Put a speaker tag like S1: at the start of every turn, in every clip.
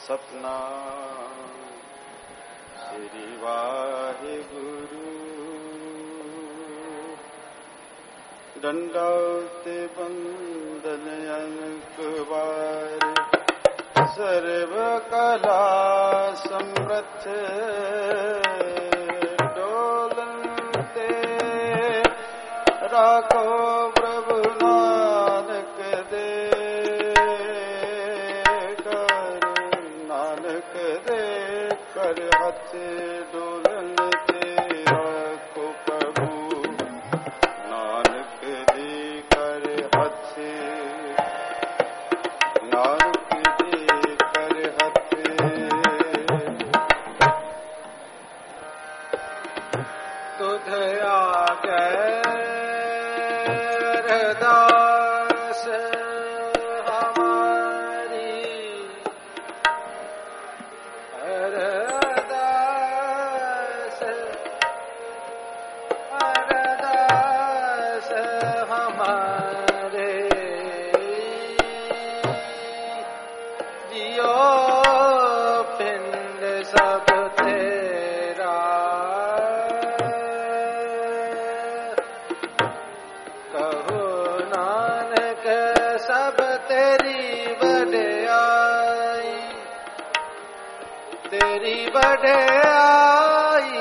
S1: सतनाम श्री वाहिगुरु। दंडौत बंदन अनकबार सर्व कला समृद्ध डोलते राखो प्रभु नानक दे कर हाथ डोलते राखो प्रभु नानक दे कर हाथ नानक दे कर हाथ। तुध आगे दास हमारी अरदास अरदास हमारे जियो पिंड सब तेरा कहो नानक सब तेरी वड्याई तेरी वड्याई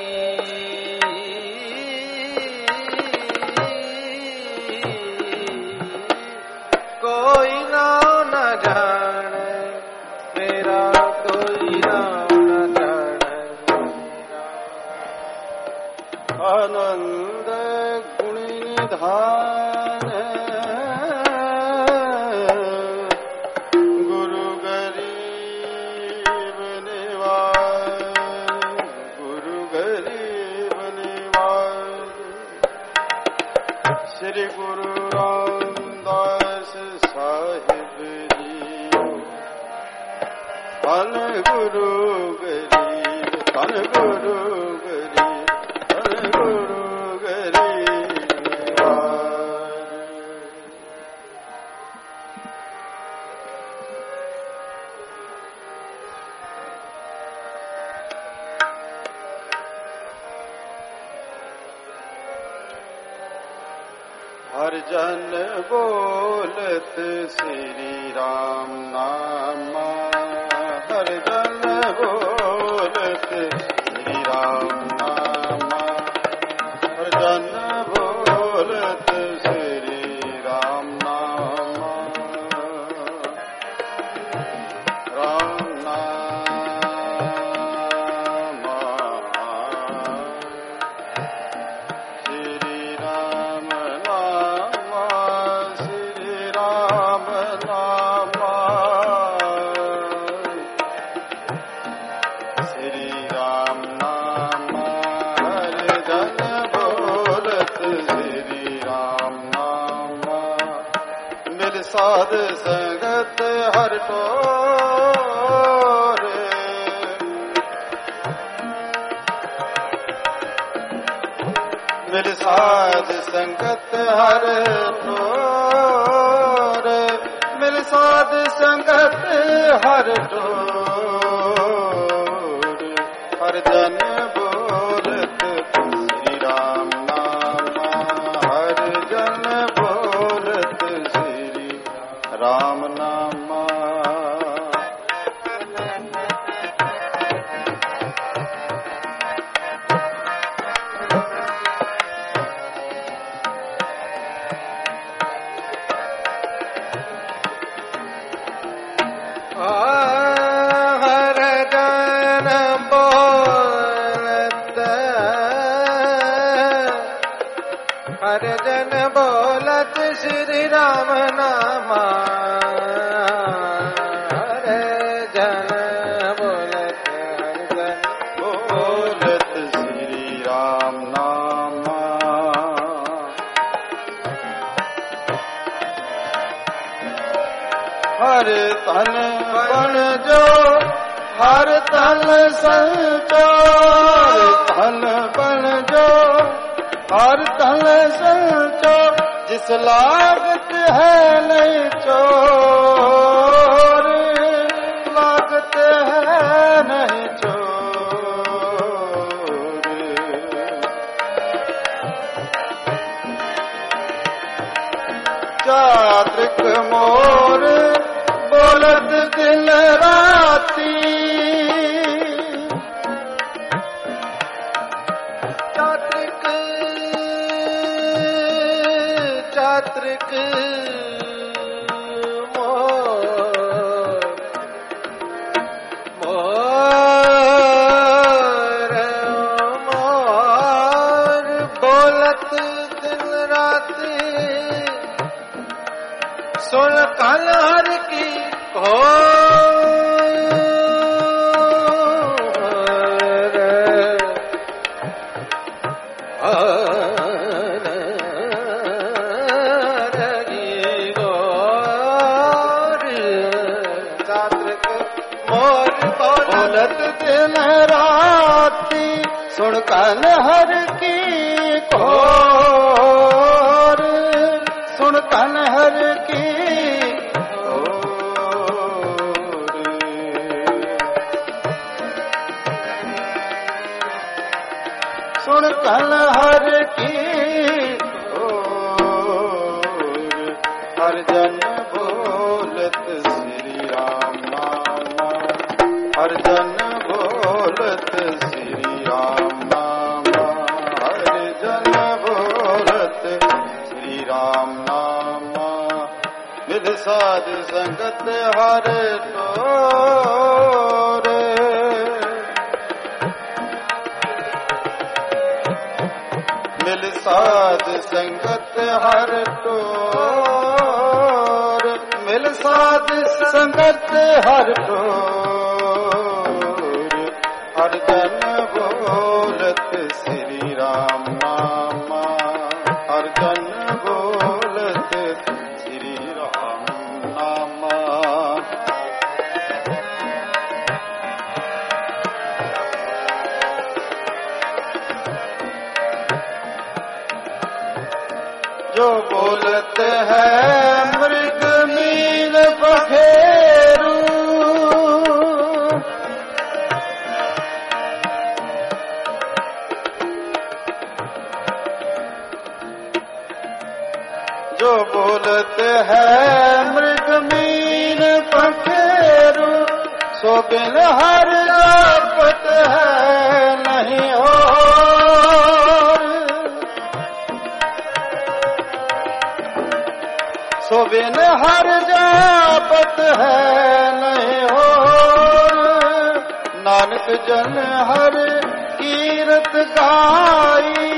S1: कोई नाम न जाने मेरा कोई नाम न जाने आनंद गुण निधान गुरु गरीब निवास गुरु गरीब निवास श्री गुरु रामदास साहिब जी धन गुरु गरीब धन गुरु गरीब धन गुरु गरीब निवास। हर जन बोलत श्री राम नाम हर जन बोलत श्री राम नाम हर जन बोलत श्री राम नाम राम नाम श्री राम नाम श्री राम नाम श्री राम नाम हर जन बोलत श्री राम नाम मिल साध संगत हर टोरे मिल साध संगत हर टोरे मिल साध संगत हर टोरे हर जन बोलत श्री राम नाम हर जन बोलत श्री राम नाम। हर जन बोलत हर जन बोलत श्री राम नाम हर जन बोलत श्री राम नाम हर तन बन जो हर तन संचोर तन बन जो हर तन संचोर जिस लागत है नहीं चोर लागत मोर बोलत दिन राती सुन कल हर की सुन कल हर की कोर सुन कल हर की सुन कल हर की हर जन बोलत श्री राम नाम हर जन बोलत श्री राम नाम हर जन बोलत श्री राम नाम मिल साध संगत हर तोरे मिल साध संगत हर तोर मिल साध संगत हर तोर हर जन बोलत श्री राम नाम हर जन बोलत श्री राम नाम जो बोलते हैं मृग मीन बखेरू जो बोलते हैं मृग मीन बखेरू सो बिन हर जापत है नहीं हो सो बिन हर जापत है नहीं हो नानक जन हर कीरत गाई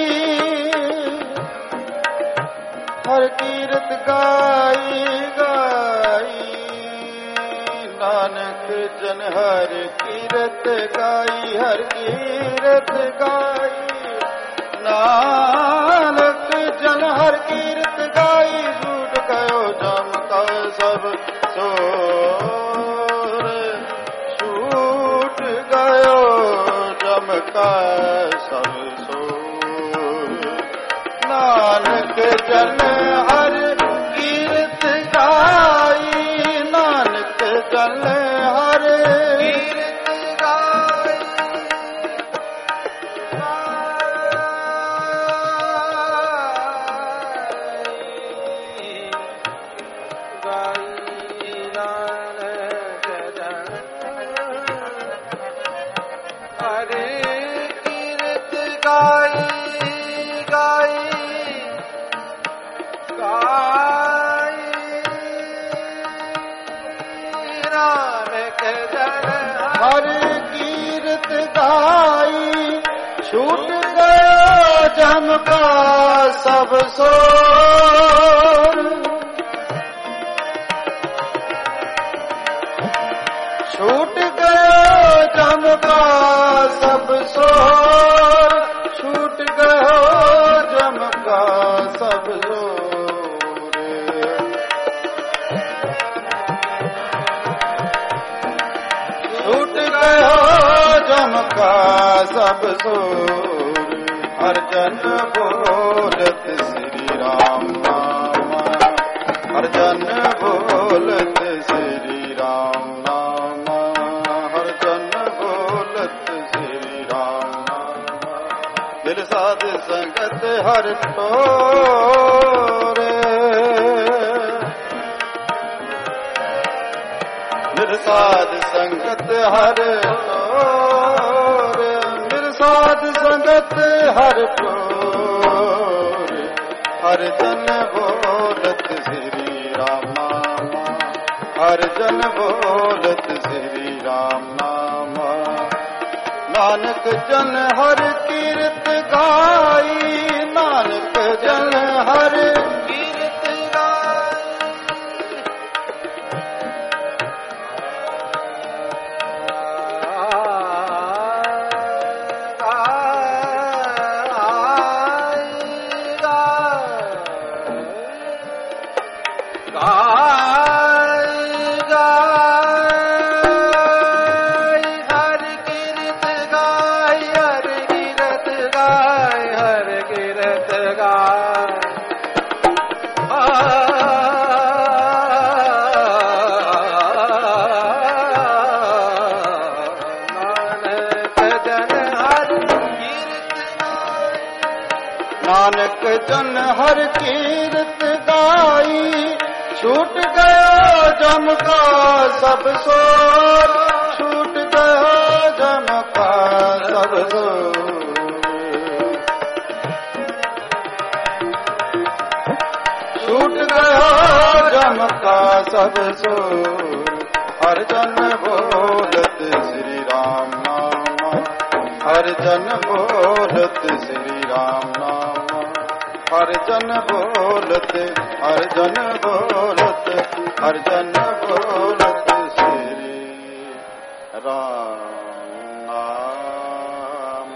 S1: हर कीरत गाई गाई नानक जन हर कीरत गाई हर कीरत गाई नानक जन हर कीरत गाई छूट गयो जम का सब सोर छूट गयो जम का सब सोर नानक जन हर कीरत गाई नानक जन हर कीरत गाई हरे कीरत गाई गाई गाई नानक जन हर कीरत गाई छूट गयो जम का सब सोर छूट गयो जम का सब सोर छूट गयो जम का सब जोर छूट गयो जम का सब सोर हर जन बोलत श्री राम नाम हर जन बोलत श्री राम नाम हर जन बोलत श्री राम नाम मिल साध संगत हर तोरे मिल साध संगत हर तोरे मिल साध संगत हर तोरे हर जन बोलत श्री राम नाम हर जन बोलत श्री राम नाम। नानक जन हर कीरत गाई, नानक जन हर कीरत नानक जन हर कीरत गाई, छूट गया जम का सब शोर, छूट गया जम का सब शोर। छूट गया जम का सब शोर, हर जन बोलत श्री राम नाम, हर जन बोलत श्री राम नाम। हर जन बोलत, हर जन बोलत, हर जन बोलत श्री राम नाम।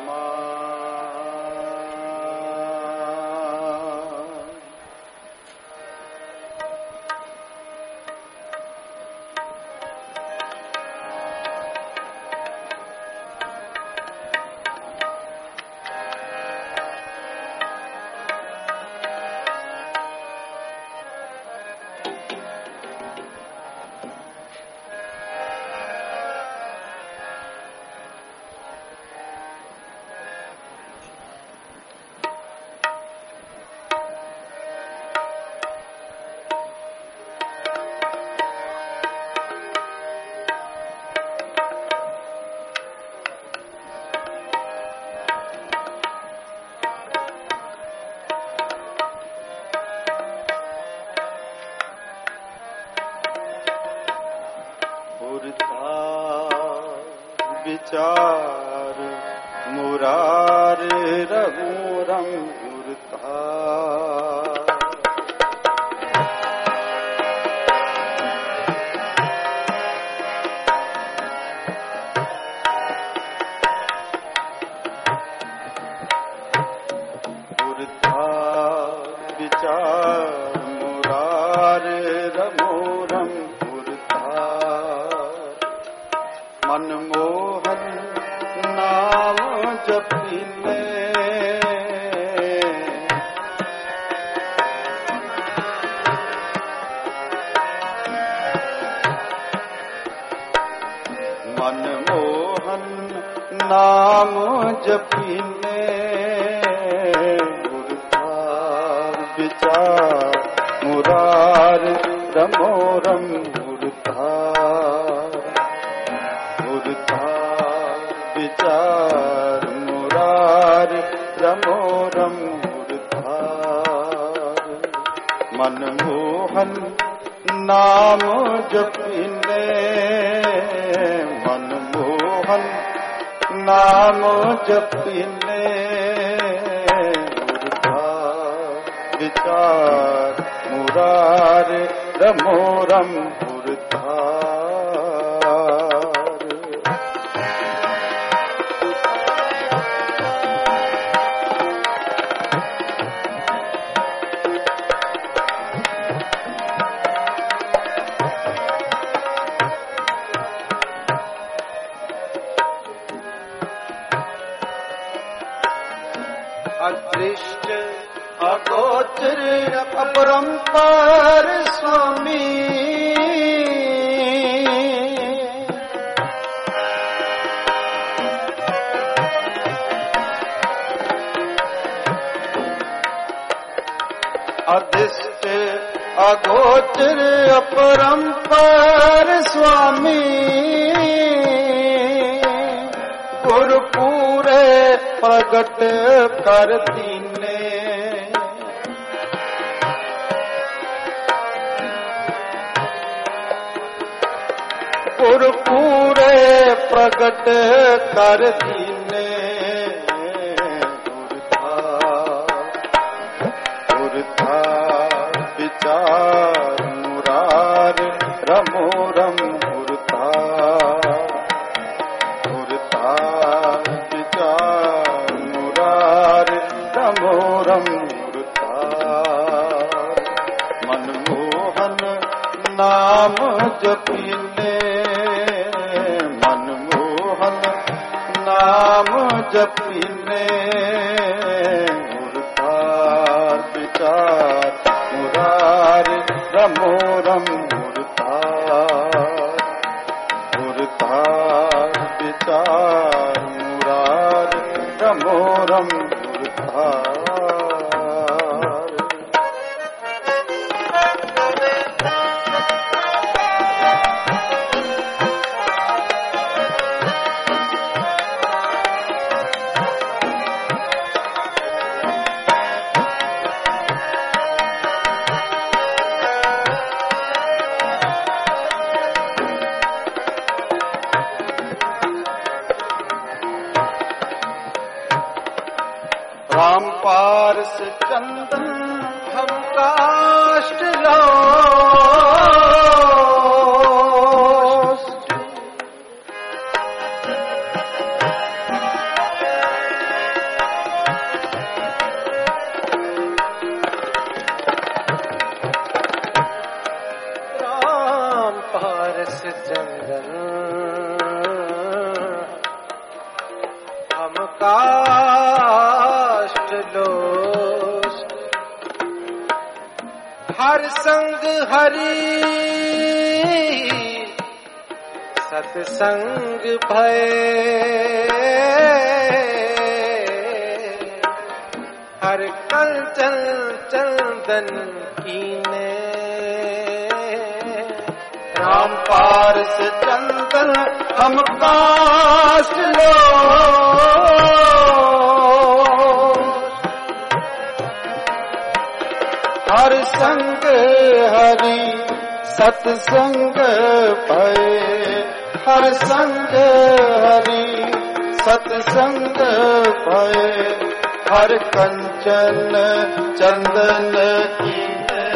S1: विचार मुरार रघुरम गुरता, गुरता विचार मुरार रघुरम गुरता। मनमोहन नाम जपिले, मनमोहन नाम जपिले, गुरता विचार मुरार रमोरम गुरता, गुरता विचार मुरार रमोरम गुरधार। मनमोहन नाम जपिले, मनमोहन नाम जपिले, गुरधार विचार मुरार रमोरम गुरधार। अदृष्ट अगोचर अपरंपार स्वामी, अदृष्ट अगोचर अपरंपार स्वामी, गुरु पूरे प्रगट कर दीने, गुरु पूरे प्रगट कर दीने उर्धा विचार मुरार रमो रम उर्धा विचार मुरार रमो रम उर्धा मनमोहन नाम जपीने मनमोहन नाम जपीने मुर्धार विचार मुरार रमो रम मुर्धार विचार मुरार रमो रम मुर्धार राम पारस चंदन हम काष्ट लो
S2: राम पारस चंदन हम काष्ट लोष हर संग हरि सत्संग भय हर कंचन चंदन कीने
S1: राम पारस चंदन हम काष्ट लो हर संग हरि सत्संग भय हर संग हरि सत्संग भय हर कंचन चंदन कीने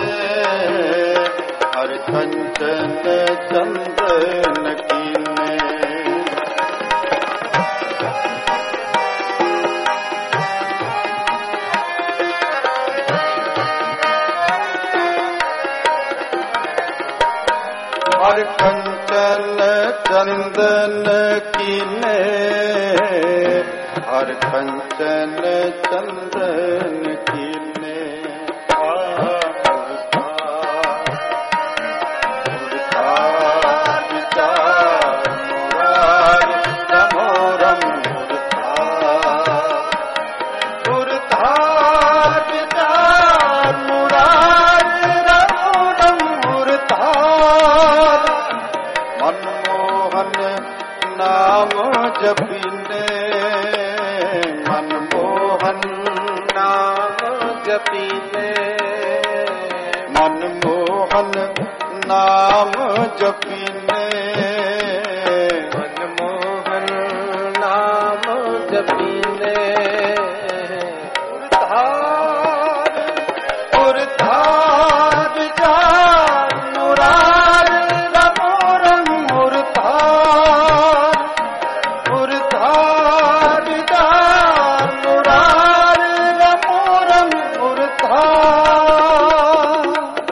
S1: हर कंचन चंदन कीने हर कंचन चंदन कीने हर कंचन चंदन कीने विचार मुरार रमो रम मुर्धार विचार मुरार रमो रम मुर्धार मनमोहन नाम जपीने मनमोहन
S2: नाम जपीने
S1: मनमोहन नाम जपीने
S2: मनमोहन नाम जपीने
S1: उर्धार विचार मुरार रमो रम उर्धार विचार मुरार रमो रम उर्धार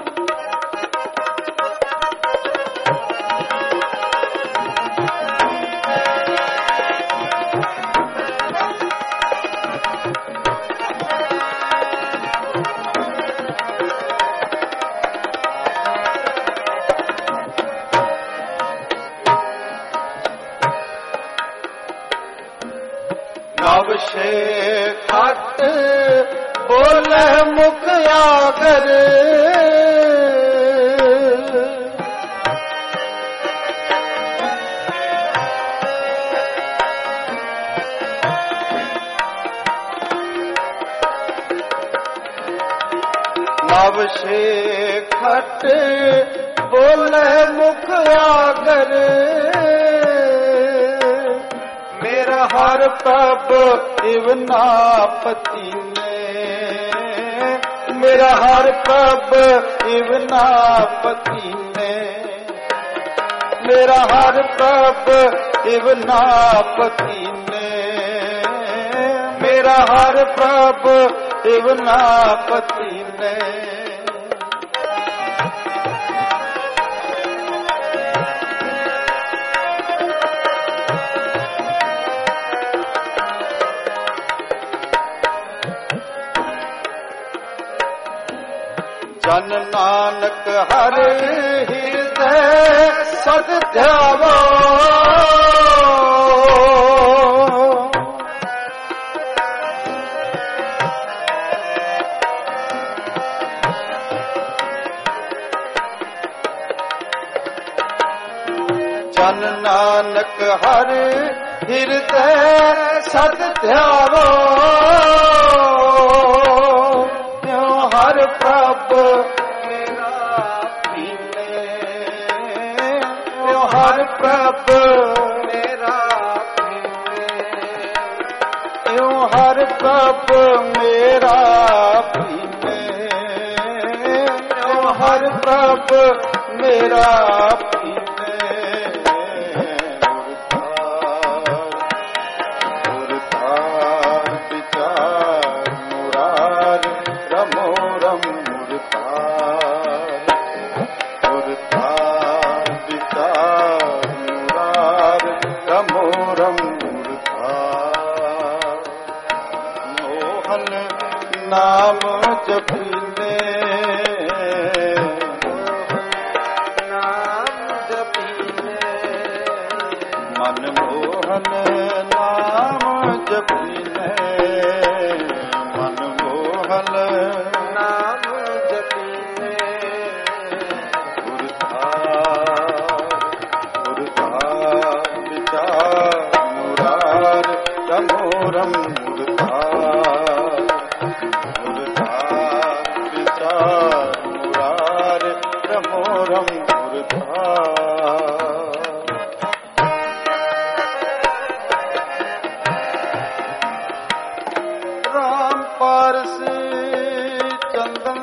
S1: नव से खट बोले मुख आगर नव से खट बोले मुख आगर हर प्रभ इवना पति ने, मेरा हर प्रभ इवना पति ने, मेरा हर प्रभ इवना पति ने, मेरा हर प्रभ इवना पति ने। जन नानक हर हृदय सद ध्यावो, जन नानक हर हृदय सद ध्यावो, हर प्रभ मेरा पीने, हर प्रभ मेरा पीने, हर प्रभ मेरा पीने, हर प्रभ मेरा पीने। नाम जपीले, नाम जपीले, मन मोहन नाम जपीले, मन मोहन नाम जपीले, गुरुधार विचार मुरार रमोरम राम पारस चंदन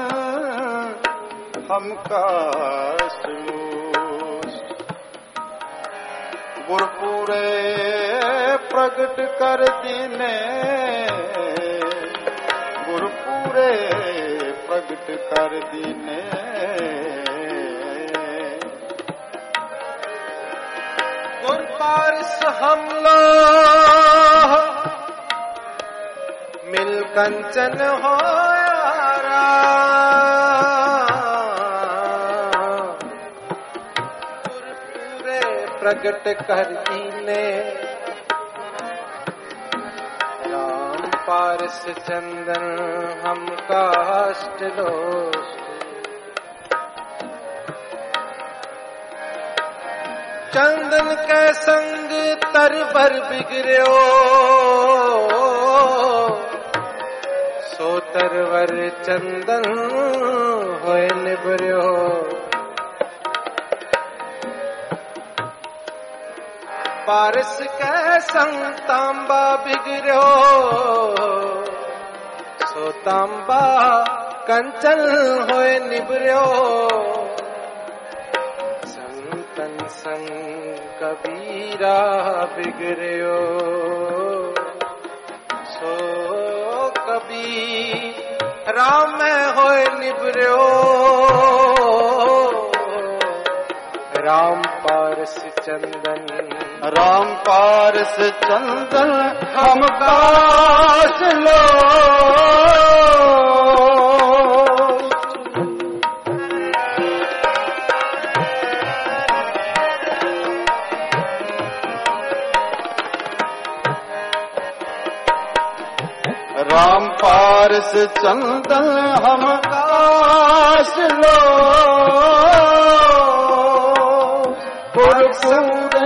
S1: हमका गुरपुरे प्रगट कर दीने, गुरपुरे प्रगट कर दीने, गुर पारस हमला मिल कंचन हो यारा, गुरपुरे प्रगट कर दीने, राम पारस चंदन हम काष्ट दोष, चंदन के संग तरबर बिगड़ो, सो तरवर चंदन होए निबर्यो, पारस के संग तांबा बिगड़ो, सो तांबा कंचन होए निबर्यो, संतन संग कबीरा बिगड़ो, सो कबीर राम होए निबर्यो, राम पारस चंदन, राम पारस चंदन हम काश लो, राम पारस चंदन हम काश लो, गुरपुरे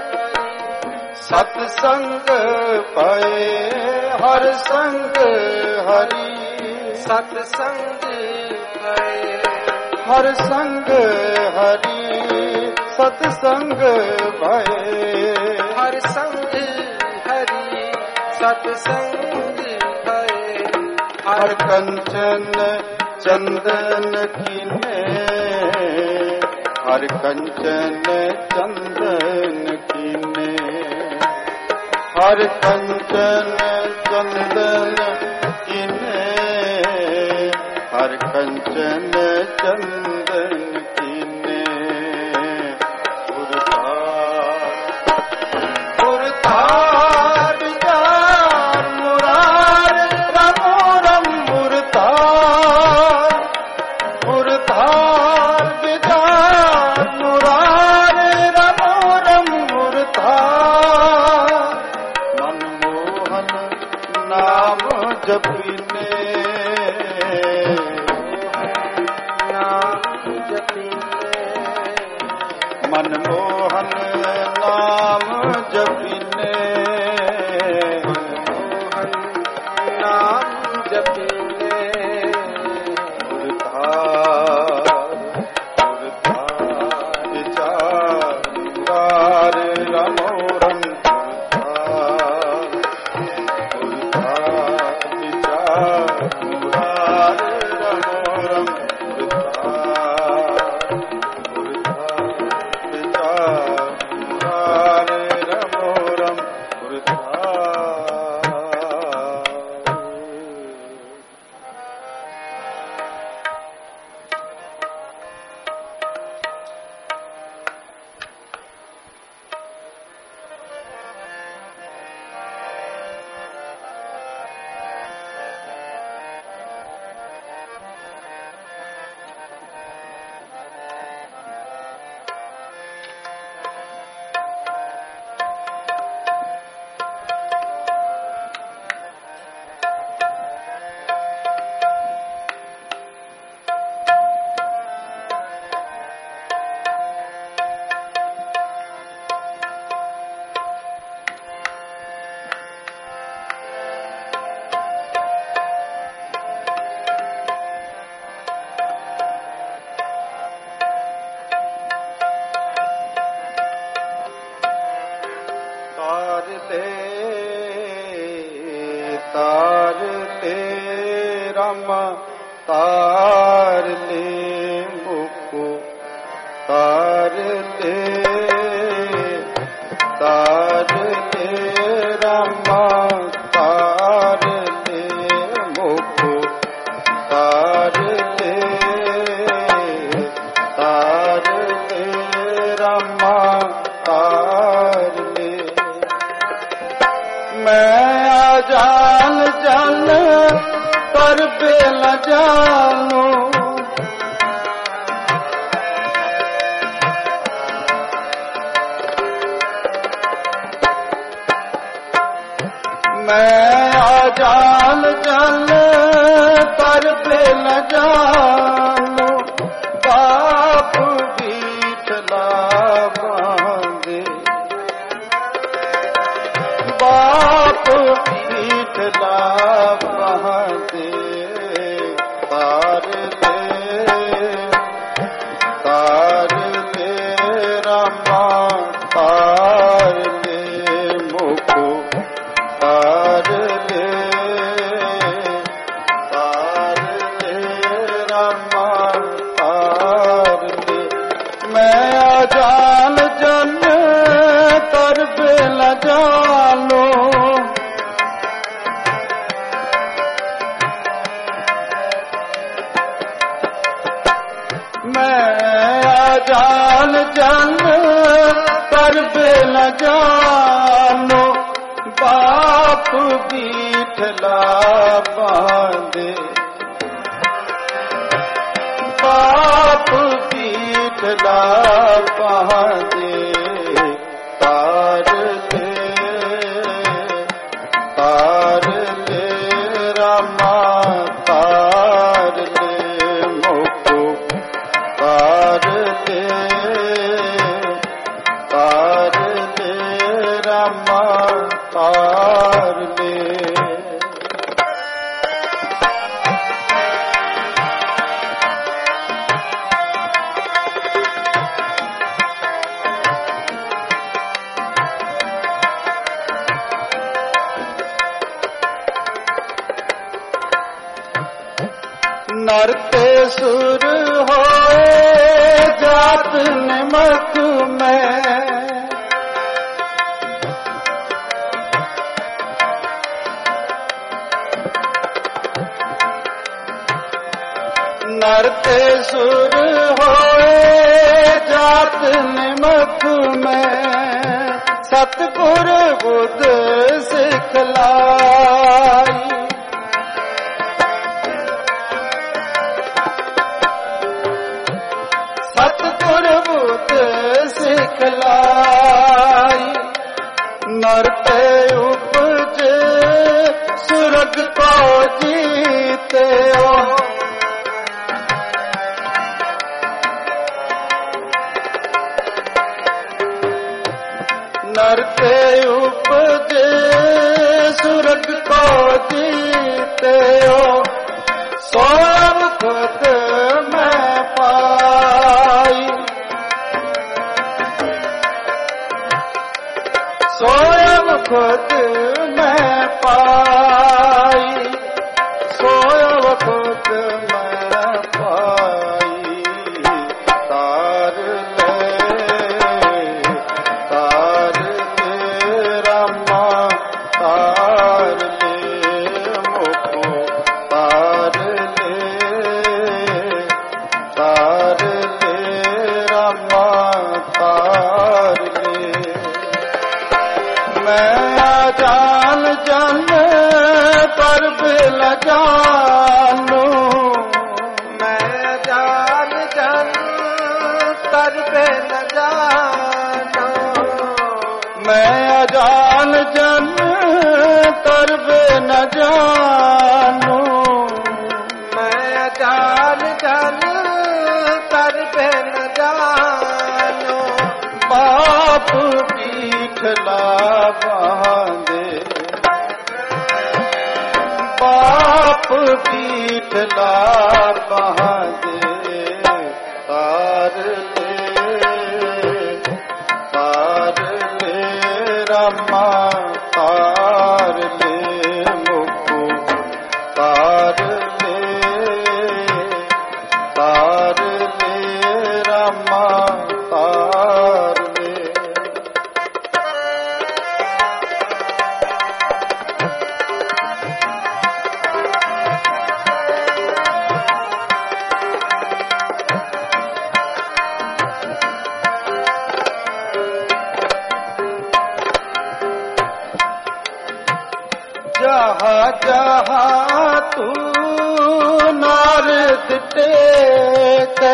S1: सत्संग पाए हर संग हरि, सत्संग पाए हर संग हरि, सत्संग पाए हर संग
S2: सत्संग भय
S1: हर कंचन चंदन कीने, हर कंचन चंदन कीने, हर कंचन चंदन कीने, हर कंचन चंदन कीने। जपीने
S2: नाम जपीने,
S1: मनमोहन नाम जपीने,
S2: मनमोहन नाम जपीने।
S1: विचार रामोरम तार ले रामा, तार ले मुको, तार ले रामा, तार ले मुको, तार ले रामा, तार ले। मैं जान जान पर बेल जानो, मैं जान जान पर बेल जानो, बाप बीठला बांधे, बाप बीठला बांधे। तार ले रामा, तार ले मुको, तार ले रामा, तार ले। मैं जान जन कर बेल जानो, मैं जान जन कर बेल जानो, बाप बीठला बांधे, बाप बीठला बांधे। तार ले रामा, तार ले मुको, तार ले रामा, तार ले। नर ते सुर होए जात निमक में, नर ते सुर होए जात निमक में, सतगुर बुध सिखलाई, सतगुर बुध सिखलाई, नर ते उपजे सुरग को जीते ओ, नर ते उपजे सुरग को जीते हो, सोयब खुद मैं पाई, सोयब खुद मैं पाई, सोयब खुद मैं पाई, तार जानो, मैं जान जान तर पे न जानो, मैं जान जान तर पे न जानो, मैं जान जान तर पे न जानो, बाप पीठला बांधे, बाप पीठला बांधे, तार ले रामा, तार ले मुकु, तार ले रामा, तार ले। जहाँ जहाँ तू नारद टेके,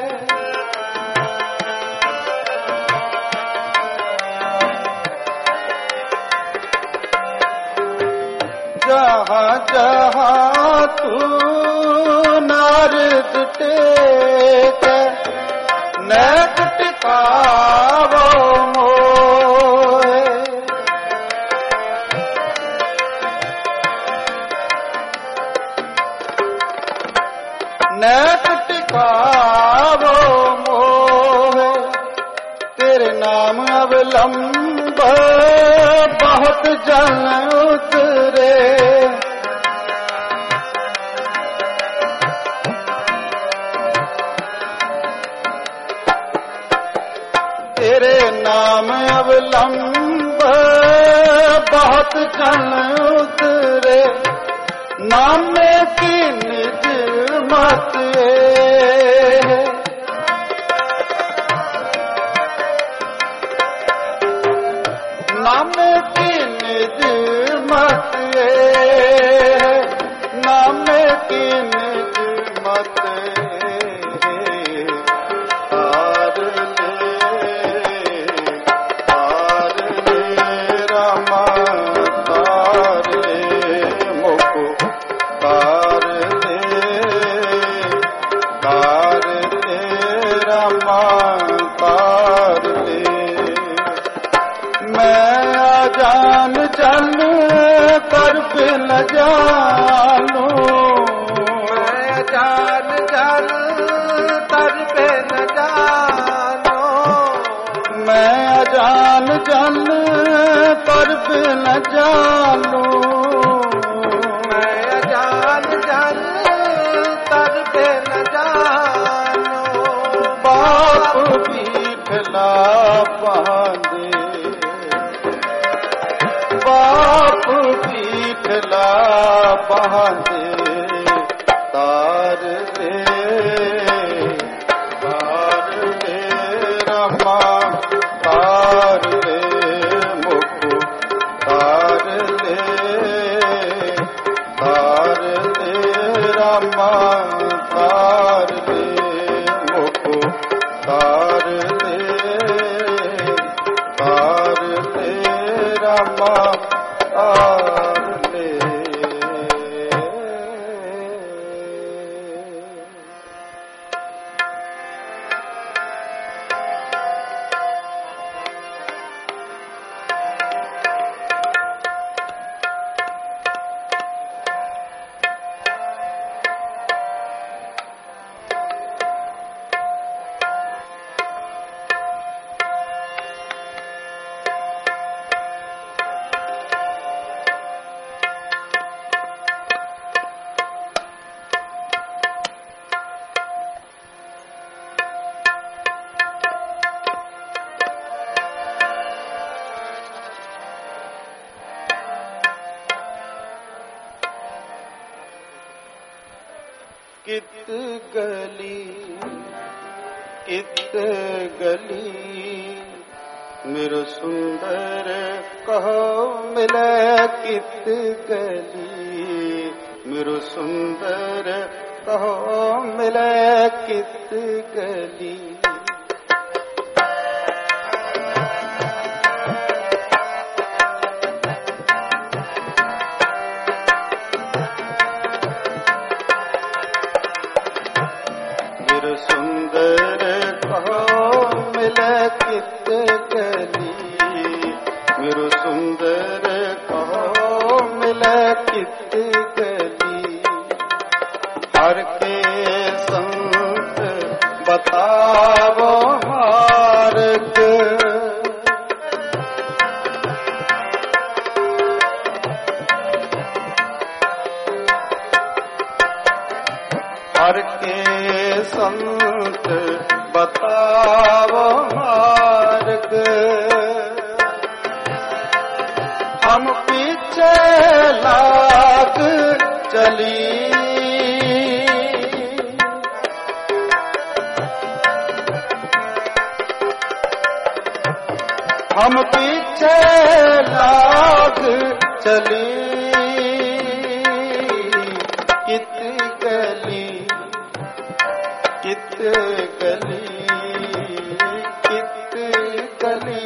S1: जहाँ जहाँ तू नारद टेके, नैक टिकावो मोए, नैक टिकावो मोहे, तेरे नाम अवलंब बहुत जन उतरे, तेरे नाम अवलंब बहुत जन उतरे, नामे की निज मत नामे की निज मत, नामे की निज मत, तार ले रामा, तार ले मुकु, तार ले रामा, तार ले। मैं जान जन कर बिन जानो, मैं जान जन कर बिन जानो, मैं जान जन कर बिन जानो, मैं जान जन कर आप पीठला बांधे तार दे रमा तार दे मुख तार दे रमा तार दे मुख तार दे रमा तार दे। कित गली मेरे सुंदर कहो मिले कित गली मेरे सुंदर कहो मिले कित गली। सुंदर कहो मिले कित गली मेरे सुंदर कहो मिले कित गली। हर के संत बतावो मार्ग हर के संत बतावो मार्ग हम पीछे लाग चली हम पीछे लाग चली कित गली कित गली कित गली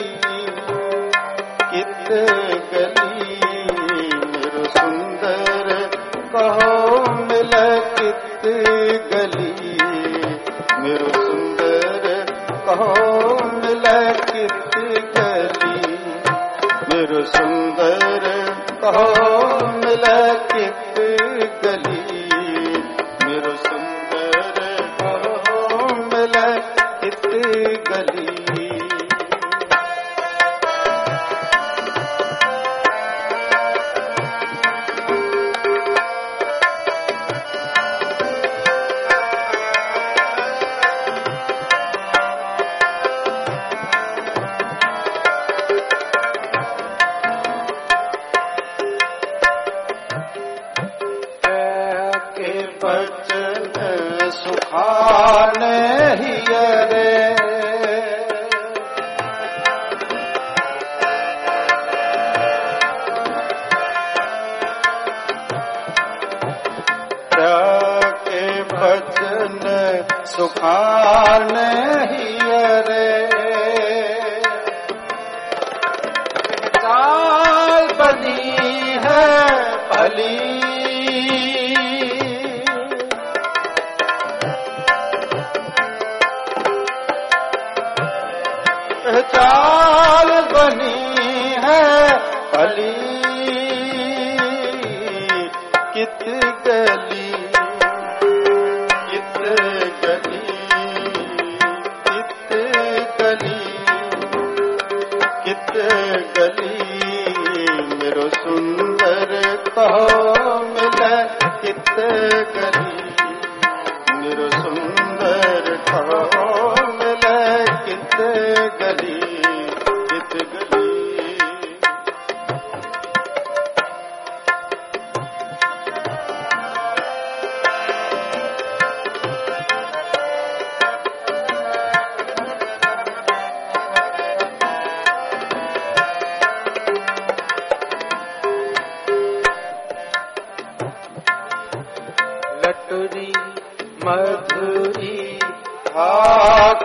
S1: कित गली मेरे सुंदर कहो मिले कित गली मेरे सुंदर कहो मिले कित गली मेरे सुंदर कहो मिले कित गली मेरे सुंदर कहो मिले कित गली। बचन सुखाने हियरे के बचन सुखाने हियरे चाल बनी है भली चाल बनी है भली कित गली कित गली कित गली कित गली मेरो सुंदर कहो मिले कित गली मेरो सुंदर कहो मिले कित गली कित गली।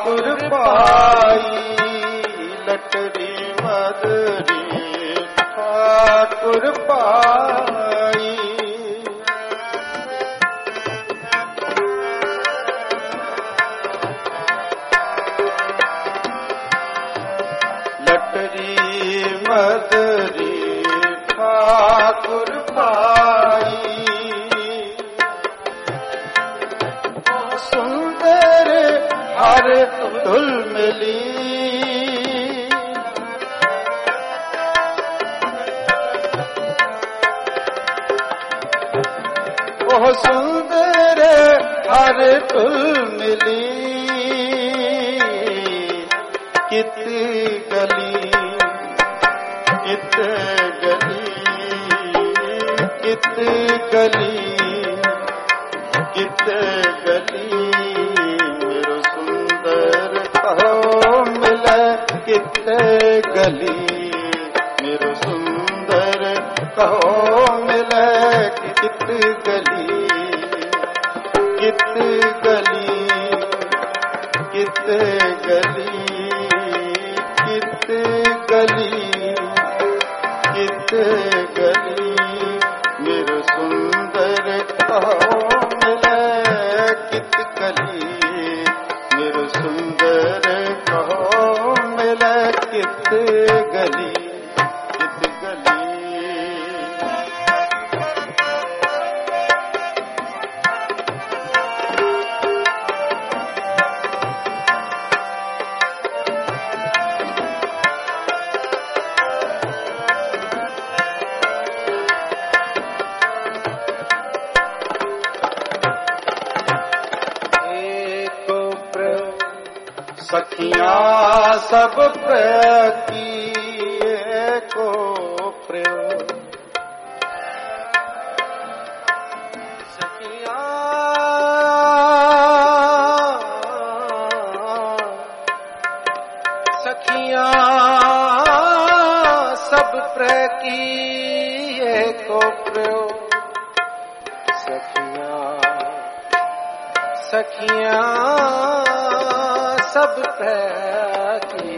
S1: ठाकुर पाई लटरी मदरी ठाकुर पाई लटरी मदरी ठाकुर पाई सुंदर हर धुल मिली ओह सुंदर हर धुल मिली कित गली कित गली कित गली कित गली मेरो सुंदर कहो मिले कित गली मेरो सुंदर कहो मिले कित गली कित गली कित गली कित गली कित गली मेरो सुंदर कहो मिले कित गली मेरो सुंदर कहो मिले कित गली कित गली सखियां सब प्रकीए को प्रयोग सखियां सखियां सब प्रकीए को प्रयोग सखियां सखियां सब प्रकी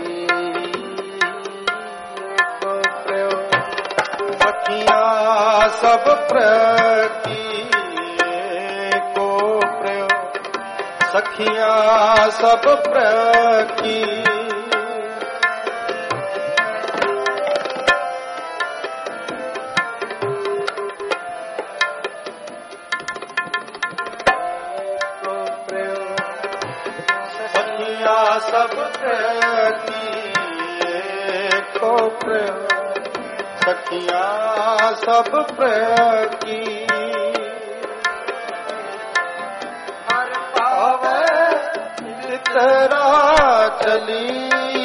S1: को प्रयोग सखियां सब प्रकी को प्रयोग सखियां सब प्रकी सब प्रकी को प्रयोग सखियां सब प्रकी हर पावे तेरा चली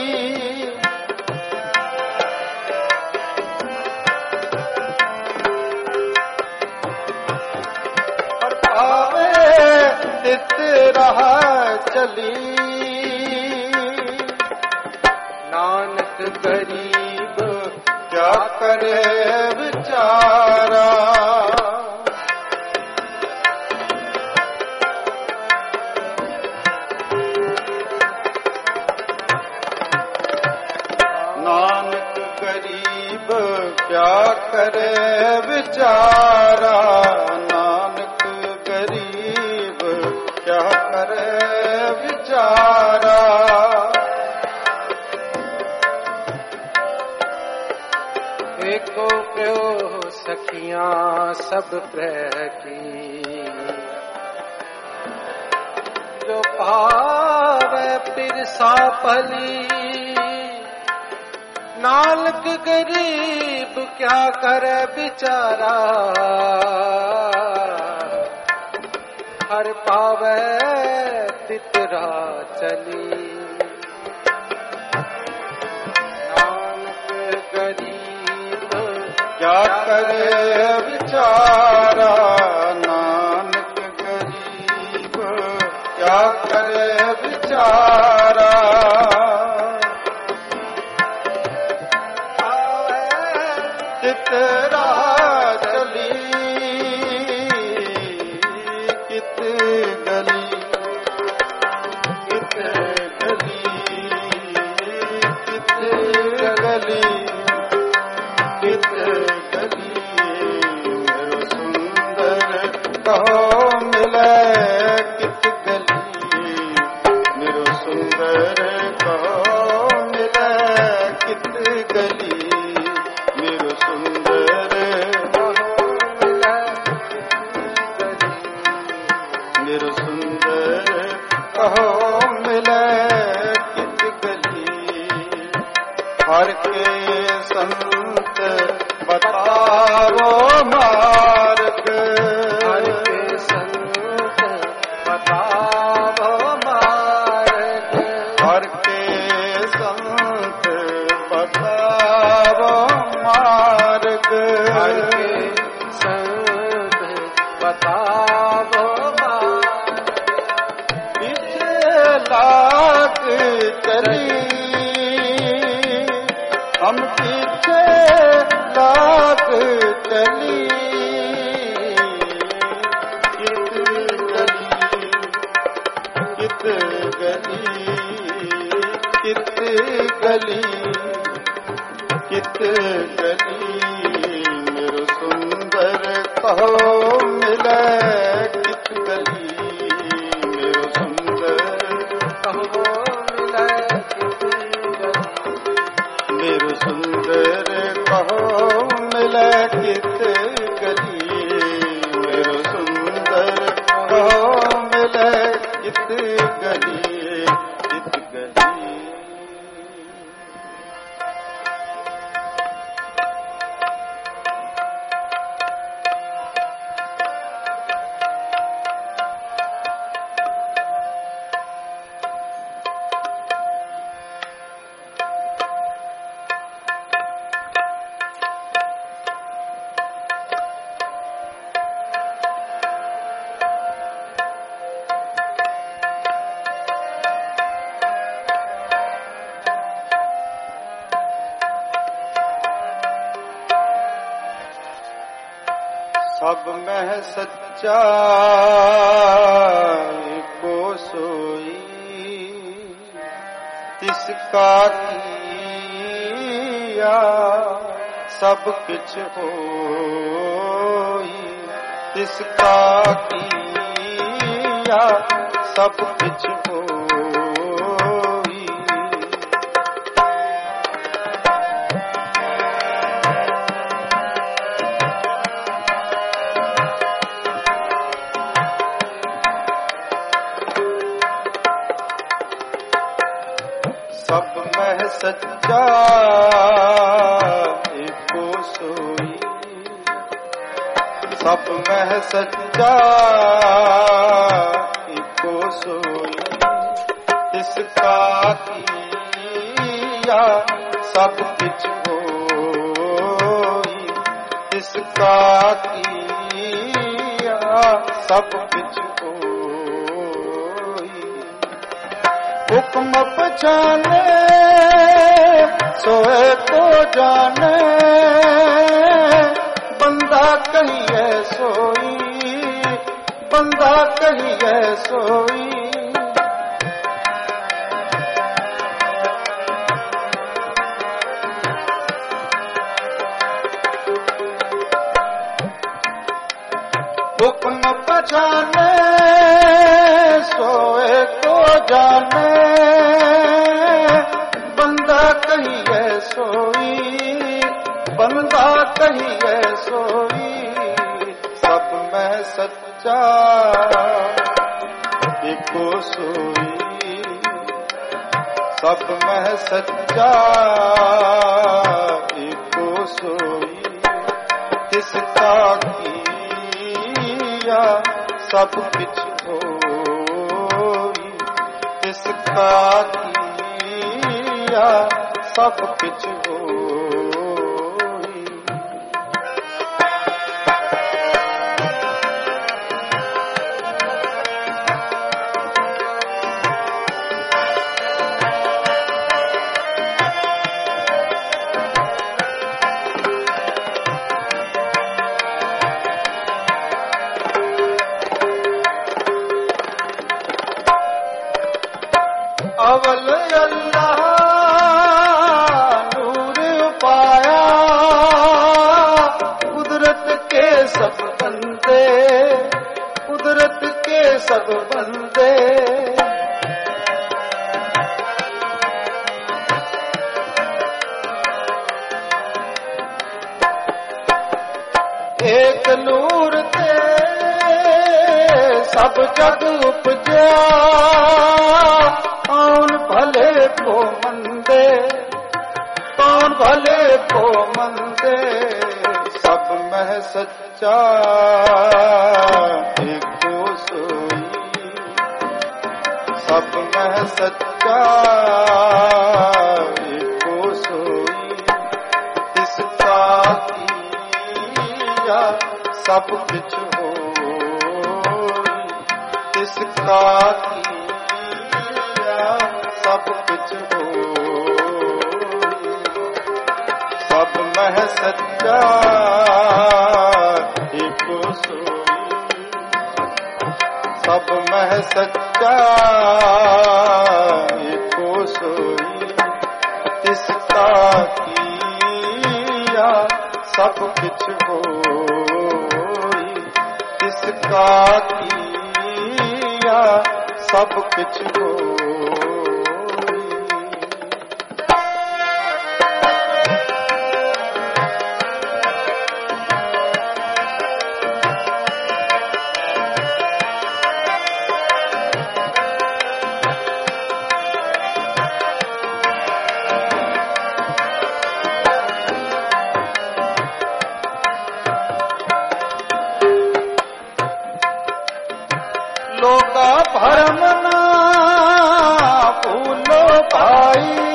S1: हर पावे तेरा चली नानक गरीब क्या करे बेचारा नानक गरीब क्या करे बेचारा नानक गरीब क्या करे बेचारा एको प्यो सखियां सब प्रकी जो पावे पिरसा पली नानक गरीब क्या करे बेचारा हर पावे तितरा चली क्या करे बेचारा नानक गरीब क्या करे बेचारा तितरा चली कित गली कित संत बताओ मार्ग।
S2: हर के संत बताओ मार्ग।
S1: हर के संत बताओ मार्ग।
S2: हर के संत बताओ मार्ग।
S1: पीछे लाग चली हम पीछे लाग चली। कित गली कित गली कित गली मेरो सुंदर कहो मिले। कित गली मेरो सुंदर
S2: कहो मिले।
S1: मेरो सुंदर कहो मिले। कित गली मेरो सुंदर कहो मिले। कित गली कित गली। सब में सच्चा को सोई। तिसका किया सब किछ होई। तिसका किया सब किछ होई। सब में सच्चा एको सोई। सब में सच्चा एको सोई। इसका किया सब किछ होई। इसका किया सब किछ होई। हुक्म पहचाने सोए तो जाने। बंदा कहिए सोई। बंदा कहिए सोई। हुक्म पहचाने सोए तो जाने। बंदा कहिए सोई। बंदा कहिए सोई। सब में सच्चा एको सोई। सब में सच्चा एको सोई। तिसका किया सब किछ होई। तिसका किया सब किछ होई। अवल अल्लाह नूर पाया। कुदरत के सब बंदे। कुदरत के सब बंदे। एक नूर ते सब जग उपजा। कौन भले को मंदे। कौन भले को मंदे सब में सच्चा एको सोई, सब में सच्चा एको सोई। इसका किया सब कुछ होई, इसका किया सब कुछ होई। सब में सच्चा एको सोई, सब में सच्चा एको सोई। इसका किया सब कुछ होई, इसका किया सब कुछ होई। लोका भरम ना भूलो पाई,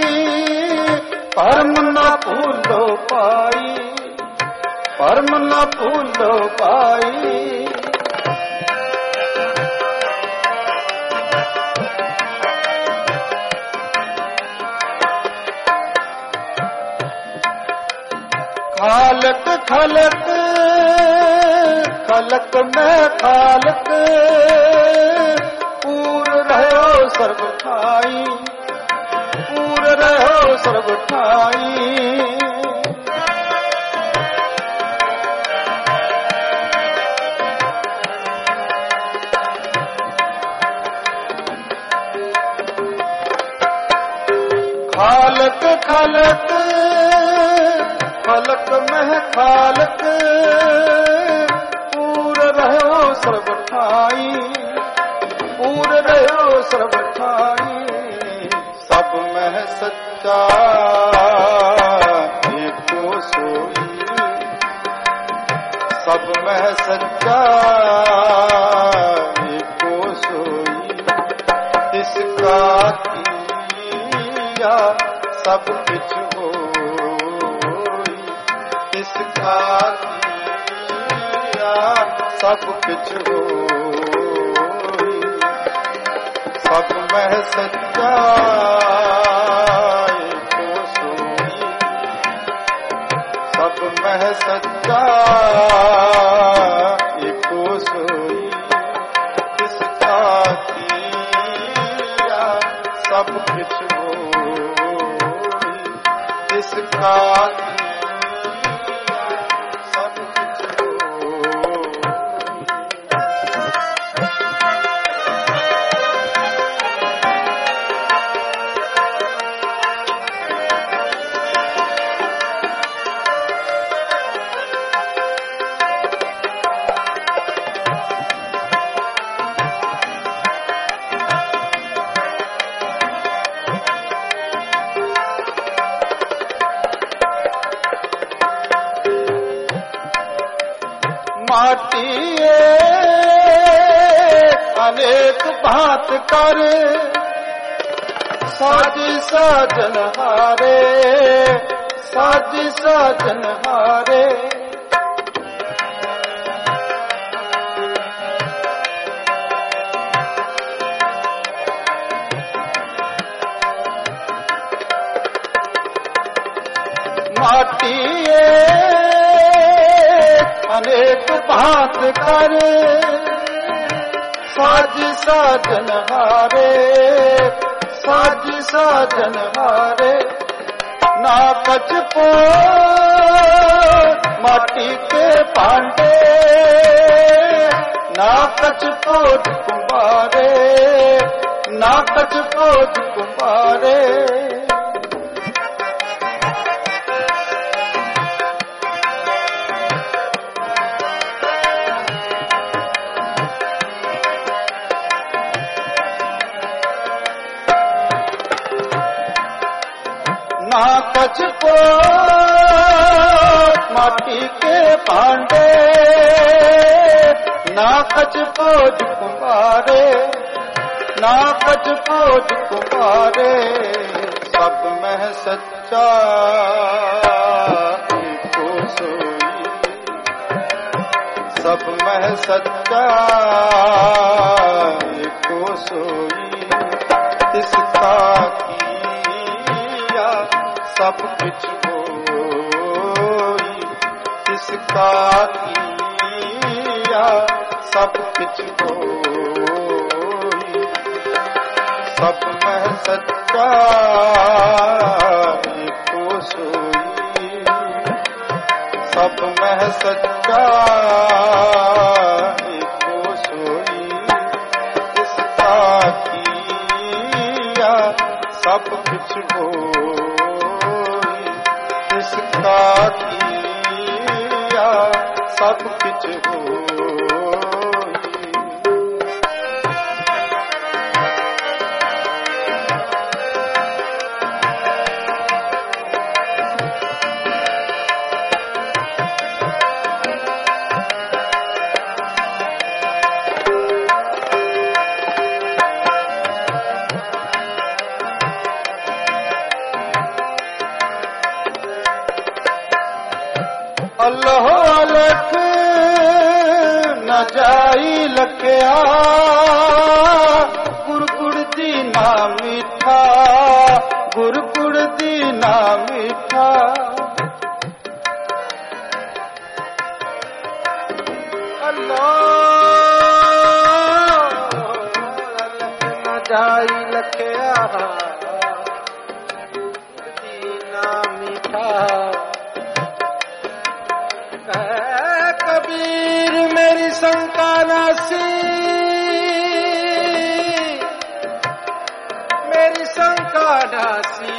S1: परम न भूलो पाई, परम न भूलो पाई। खालक खलक खलक में खालक, पूर रहो सर्व ठाई, पूर रहो सर्व ठाई। खालक खलक खलक में खालक, पूर रहो सर्व ठाई, पूर रहो सर्व ठाई। सब में सच्चा एको सोई, सब में सच्चा एको सोई। इसका किया सब कुछ होई, इसका किया सब कुछ होई। सब में सच्चा एको सोई, सब में सच्चा एको सोई। इसका किया सब कुछ होई, इसका सब कुछ होई। माटिए अनेक बात कर, साज साजन हारे, साज साजन हारे। माटिए अनेक बात कर, साज साजन हारे, साज साजन हारे। ना कछ पो माटी के पांडे, ना कछ पोत कुमारे, ना कछ पोत कुमारे। ना कछ कच को माटी के भांडे, ना कच पोज कुमारे, ना कच पोज कुमारे, सब में सच्चा एको सोई, सब में सच्चा एको सोई, इसका किया सब कुछ होई, इसका किया सब कुछ होई, सब में सच्चा एको सोई, सब में सच्चा एको सोई, इसका किया सब कुछ होई, इसका किया सब कुछ होई। अल्लाह अलख न जाई लखया, गुरगुड़ दी ना मीठा, गुरगुड़ दी ना मीठा, अल्लाह अलख न जाई लखया, गुरगुड़ दी ना मीठा, कबीर मेरी शंका नासी, मेरी शंका नासी,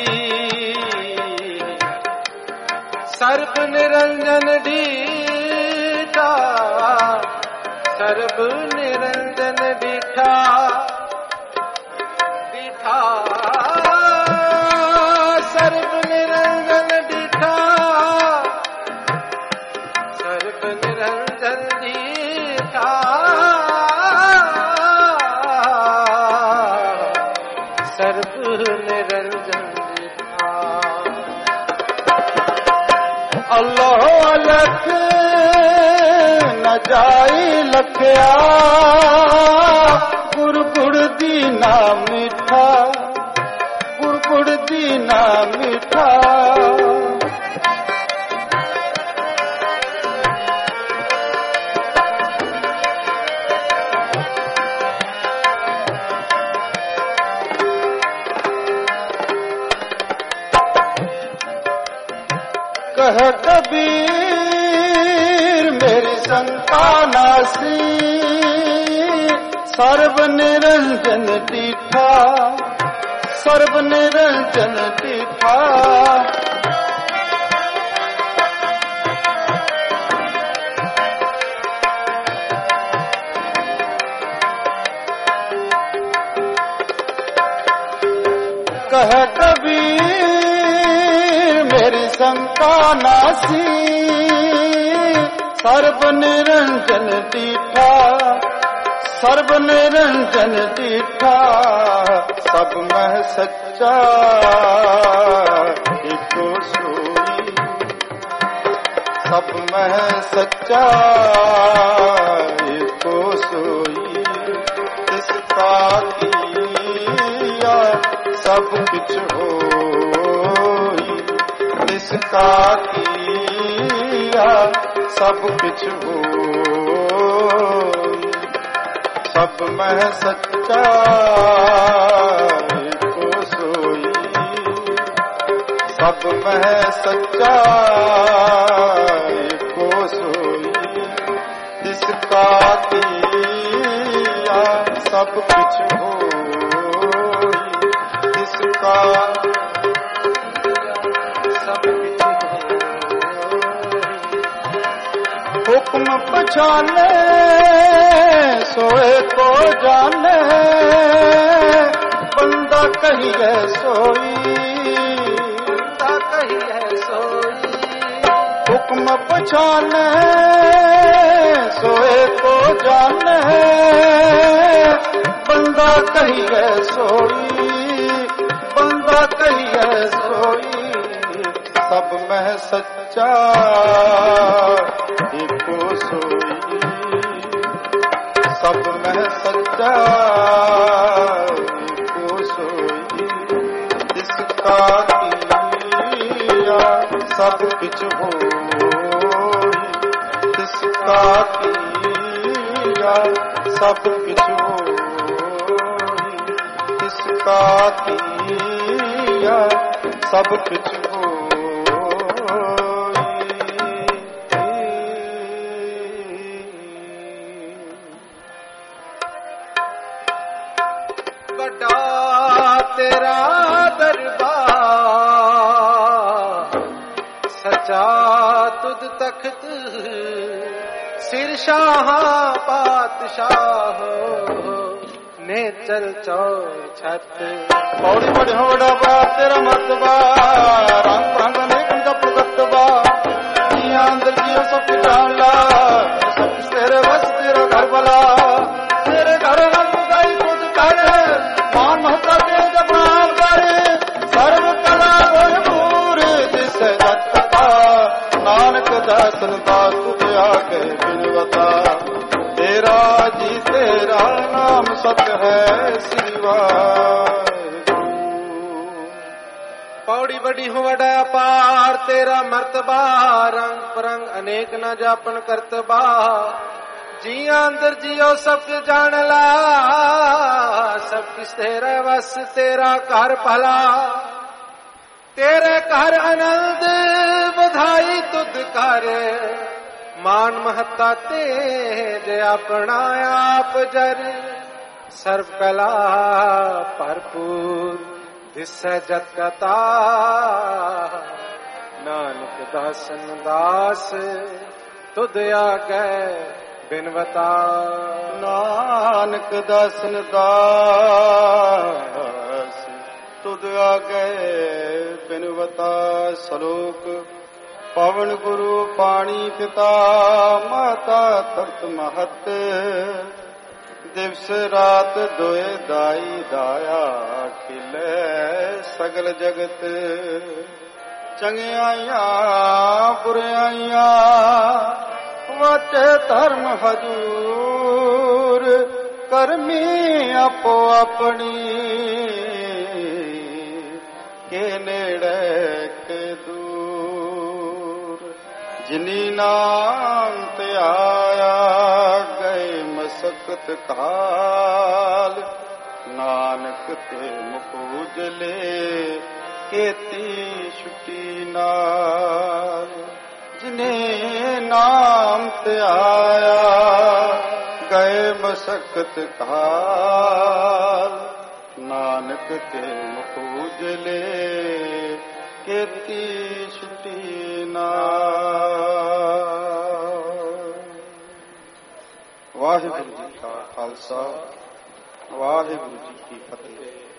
S1: सर्व निरंजन डीठा, सर्व निरंजन डीठा, डीठा सर्व निरंजन डीठा, सर्व निरंजन डीठा, सर्व निरंजन डीठा, अल्लाह अलख न जाई लखया, गुरगुड़ दी ना मीठा, गुरगुड़ दी ना मीठा, कह कबीर मेरी शंका नासी, सर्व निरंजन डीठा, सर्व निरंजन डीठा, कह कबीर मेरी शंका नासी, सर्व निरंजन डीठा, सर्व निरंजन डीठा, सब में सच्चा एको सोई, सब में सच्चा एको सोई, इसका किया सब कुछ होई, इसका किया सब कुछ होई, सब में सच्चा एको सोई, सब में सच्चा एको सोई, इसका किया सब कुछ होई, इसका सब कुछ होई। हुक्म पछाने सोए को जाने, बंदा कहिए सोई, बंदा पछाने सोए को जाने बंदा कहिए सोई बंदा कहिए सोई सब में सच्चा एको सोई सब में सच्चा एको सोई इसका किया सब कुछ होई इसका किया सब कुछ होई इसका किया सब कुछ
S2: तेरा दरबार सचा तुद तख्त सिर शाह पातशाह ने चल चौर छत
S1: पौड़ी बढ़ोड़ा बा तेरा मतबा रंग रंग अनेक जप गतबा जिया अंदर जियो सब जान ला सब तेरे बस तेरा घर बला तेरे घर रंग गाई खुद कर मान महता दे जबान कर सर्व कला भरपूर जिस जगता नानक दासन बात आके बिनवता तेरा जी तेरा नाम सत्य है सिवा
S2: पौड़ी बड़ी हो वड़ा पार तेरा मर्तबा रंग परंग अनेक न जापन करतबा जिया अंदर जियो सब जान ला सब किस तेरा वस तेरा घर भला तेरे घर आनंद बधाई तुद कर मान महत्ता तेज अपना आप जर सर्व कला भरपूर दिस जगता नानक दासन दास तुद आगे बिनवता
S1: नानक दासन दास तुद आगे बिनवता सलोक पवन गुरु पानी पिता माता तख्त महत दिवस रात दोए दाई दाया खिले सगल जगत चंगियाइया बुराइया वाचे धर्म हजूर करमी आपो अपनी के नेड़े के दूर जिनी नाम ते आया गए मसकत काल नानक ते मुख उजले केती छुट्टी नाल जिने नाम ते आया गए मसकत काल नानक ते मुख उजले केती छुट्टी नाल। वाहिगुरु जी का खालसा वाहिगुरु जी की फतेह।